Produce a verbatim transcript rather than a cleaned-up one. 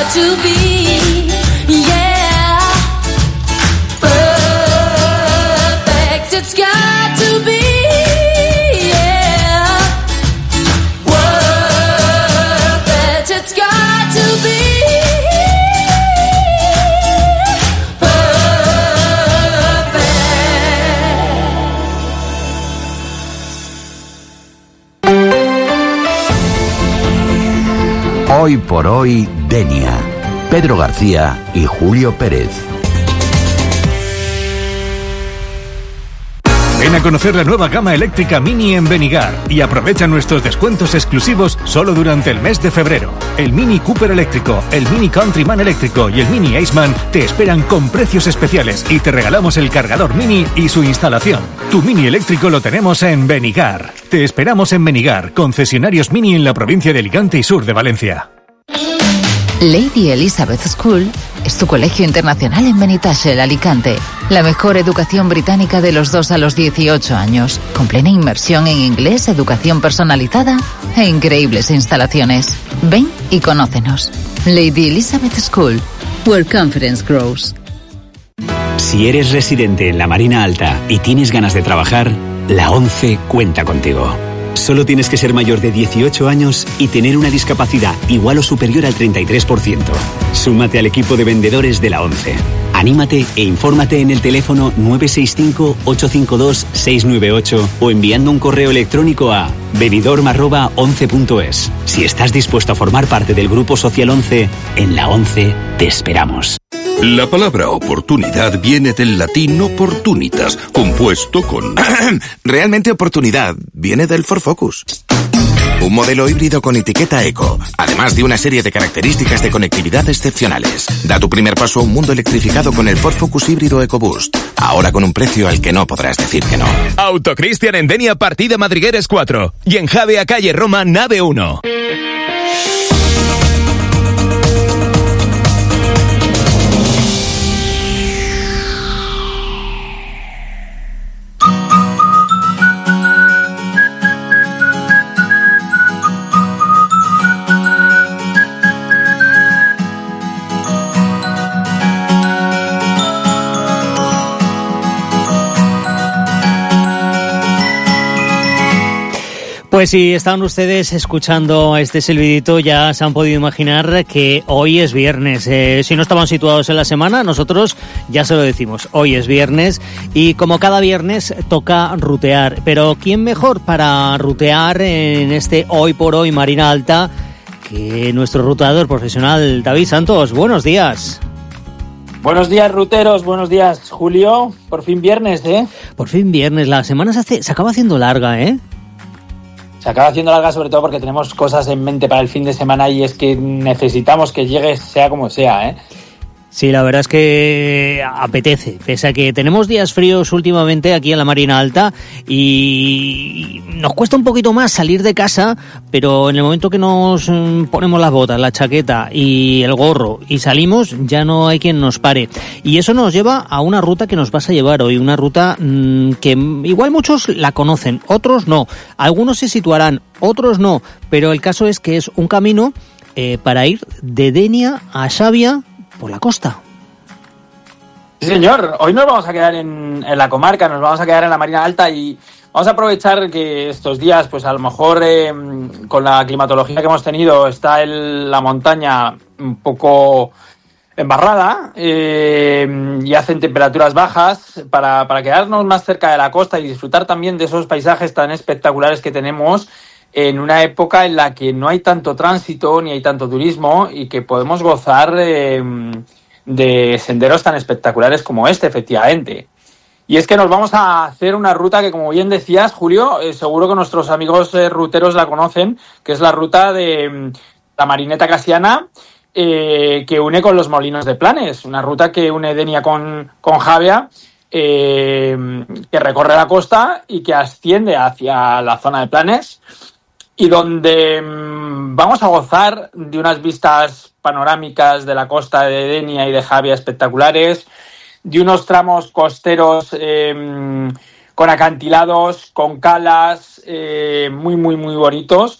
got to be, yeah, perfect. It's got to be, yeah, perfect. It's got to be. Hoy por hoy, Denia. Pedro García y Julio Pérez. Ven a conocer la nueva gama eléctrica Mini en Benigar y aprovecha nuestros descuentos exclusivos solo durante el mes de febrero. El Mini Cooper eléctrico, el Mini Countryman eléctrico y el Mini Aceman te esperan con precios especiales y te regalamos el cargador Mini y su instalación. Tu Mini eléctrico lo tenemos en Benigar. Te esperamos en Benigar, concesionarios Mini en la provincia de Alicante y sur de Valencia. Lady Elizabeth School es tu colegio internacional en Benitatxell, Alicante. La mejor educación británica de los dos a los dieciocho años, con plena inmersión en inglés, educación personalizada e increíbles instalaciones. Ven y conócenos. Lady Elizabeth School, where confidence grows. Si eres residente en la Marina Alta y tienes ganas de trabajar, la ONCE cuenta contigo. Solo tienes que ser mayor de dieciocho años y tener una discapacidad igual o superior al treinta y tres por ciento. Súmate al equipo de vendedores de la ONCE. Anímate e infórmate en el teléfono nueve seis cinco, ocho cinco dos, seis nueve ocho o enviando un correo electrónico a benidorm arroba once punto es. Si estás dispuesto a formar parte del Grupo Social ONCE, en la ONCE te esperamos. La palabra oportunidad viene del latín opportunitas, compuesto con... Realmente oportunidad viene del Ford Focus. Un modelo híbrido con etiqueta eco, además de una serie de características de conectividad excepcionales. Da tu primer paso a un mundo electrificado con el Ford Focus híbrido EcoBoost. Ahora con un precio al que no podrás decir que no. Autocristian en Denia, partida Madrigueres cuatro. Y en Javea, calle Roma, nave uno. Pues si están ustedes escuchando este silbidito, ya se han podido imaginar que hoy es viernes. Eh, si no estaban situados en la semana, nosotros ya se lo decimos. Hoy es viernes y como cada viernes toca rutear. Pero ¿quién mejor para rutear en este Hoy por Hoy Marina Alta que nuestro ruteador profesional David Santos? Buenos días. Buenos días, ruteros. Buenos días, Julio. Por fin viernes, ¿eh? Por fin viernes. La semana se, hace, se acaba haciendo larga, ¿eh? Se acaba haciendo larga sobre todo porque tenemos cosas en mente para el fin de semana y es que necesitamos que llegue sea como sea, ¿eh? Sí, la verdad es que apetece, pese a que tenemos días fríos últimamente aquí en la Marina Alta y nos cuesta un poquito más salir de casa, pero en el momento que nos ponemos las botas, la chaqueta y el gorro y salimos, ya no hay quien nos pare. Y eso nos lleva a una ruta que nos vas a llevar hoy, una ruta mmm, que igual muchos la conocen, otros no, algunos se situarán, otros no, pero el caso es que es un camino eh, para ir de Denia a Xàbia por la costa. Sí, señor. Hoy nos vamos a quedar en, en la comarca, nos vamos a quedar en la Marina Alta y vamos a aprovechar que estos días, pues a lo mejor eh, con la climatología que hemos tenido, está el, la montaña un poco embarrada eh, y hacen temperaturas bajas para, para quedarnos más cerca de la costa y disfrutar también de esos paisajes tan espectaculares que tenemos en una época en la que no hay tanto tránsito ni hay tanto turismo y que podemos gozar eh, de senderos tan espectaculares como este, efectivamente. Y es que nos vamos a hacer una ruta que, como bien decías, Julio, eh, seguro que nuestros amigos eh, ruteros la conocen, que es la ruta de la Marineta Casiana, eh, que une con los Molinos de Planes, una ruta que une Denia con, con Xàbia, eh, que recorre la costa y que asciende hacia la zona de Planes, y donde mmm, vamos a gozar de unas vistas panorámicas de la costa de Denia y de Xàbia espectaculares, de unos tramos costeros eh, con acantilados, con calas, eh, muy, muy, muy bonitos,